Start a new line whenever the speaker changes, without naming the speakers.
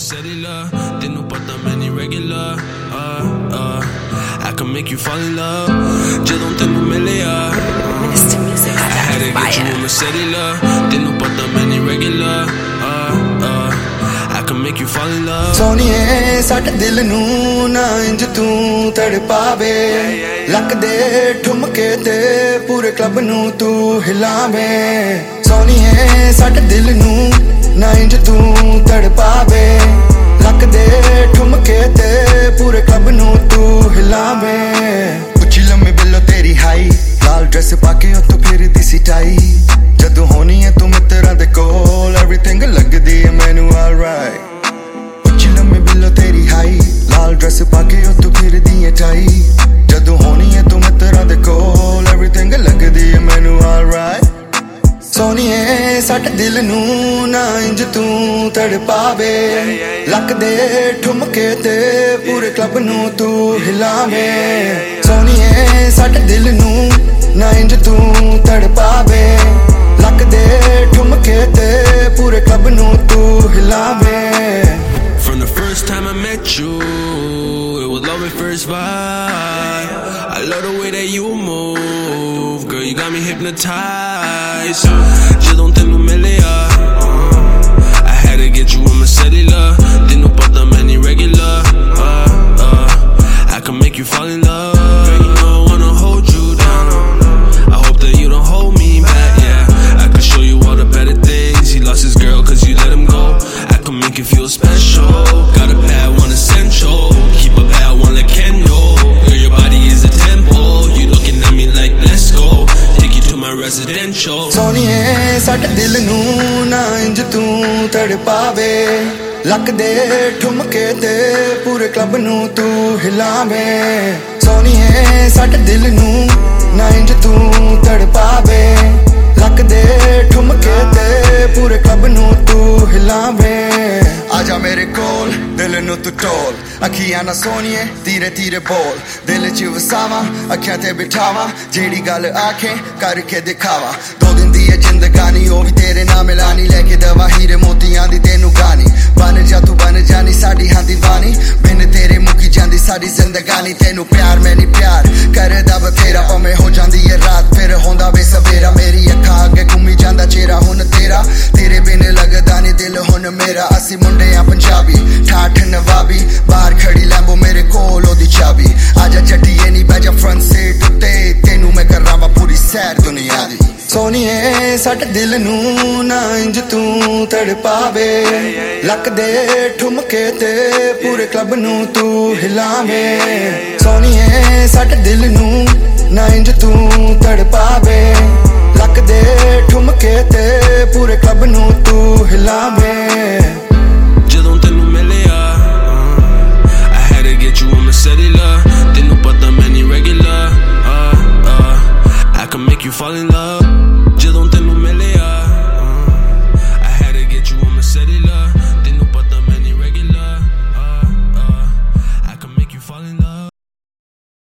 cellular, tenu pata main nahi regular. I can make you fall in love, jadon tenu miliya. I had to get you on my cellular, tenu pata main nahi regular. I can make you fall in love.
सोनिए साडे दिल नू ना इंज तू तड़पावे, luck दे ठुमके ते पूरे club नू तू हिलावे. सोनिए साडे दिल नू ना इंज तू तड़पावे, लक दे ठुमके ते पूरे क्लब नू तू हिलावे. उची लम्मी बिल्लो तेरी हाई, लाल ड्रेस पाके ओ तू फिर दी सिटाई. जदों होनी है तू मित्तरां दे कोल, एवरीथिंग लगदी है मैनू ऑलराइट. उची लम्मी बिल्लो तेरी हाई, लाल ड्रेस पाके ओ तू फिर दी है टाई. जदों होनी है तू मित्तरां दे कोल, एवरीथिंग लगदी है मैनू ऑलराइट. सोनिए साडे दिल नू ना इंज तू तड़पावे, लक दे ठुमके ते पूरे क्लब नू तू हिलावे. सोनिए साडे दिल नू ना इंज तू तड़पावे, लक दे ठुमके ते पूरे क्लब नू तू हिलावे.
From the first time I met you, it was love at first vibe. I love the way that you move, girl, you got me hypnotized. Jadon tenu miliya. I had to get you on my cellular, tenu pata main nahi regular. I can make you fall in love, girl, you know I wanna hold you down. I hope that you don't hold me back, yeah. I can show you all the better things. He lost his girl cause you let him go. I can make you feel special. Got a bad one essential, keep a bad one like Kendall. Girl, your body is a temple, you looking at me like let's go. Take you to my residential.
सोनिए साडे दिल नू ना इंज तू तड़पावे, luck दे ठुमके ते पूरे club नू तू हिलावे. सोनिए साडे दिल नू ना इंज तू तड़पावे, लक दे ठुमके ते पूरे क्लब नू तू हिलावे. आजा मेरे कोल दिल नू तू टोल, अखियां ना सोनिए धीरे धीरे बोल. दिल च वसावा अखियां ते बिठावा, जेड़ी गल आखे करके दिखावा. 2 दिन दी जिंदगानी ओ भी तेरे नाम मिलानी, लेके दवा हीरे मोतियां दी तेनू गानी. बन जा तू बन जानी साडी हां दीवानी, बिन तेरे मुकी जांदी साडी जिंदगानी. तेनू प्यार मैं नहीं प्यार करदा बथेरा, भावें हो जांदी है रात फिर होंदा वे सवेरा. मेरी अखां अगे घूमी जांदा चेहरा हुन तेरा, तेरे बिन लगदा नहीं दिल हुन मेरा. असी मुंडे आ पंजाबी ठाठ नवाबी, बाहर खड़ी लैम्बो मेरे कोल ओदी चाबी. आजा जट्टिए नी बैजा फ्रंट सीट उत्ते, तेनू मैं करावां पूरी सैर दुनिया दी. सोनिए साडे दिल नू ना इंज तू तड़पावे, लक दे ठुमके ते पूरे क्लब नू तू हिलावे. सोनिए साडे दिल नू ना इंज तू तड़पावे, लक दे ठुमके ते पूरे क्लब नू तू हिलावे.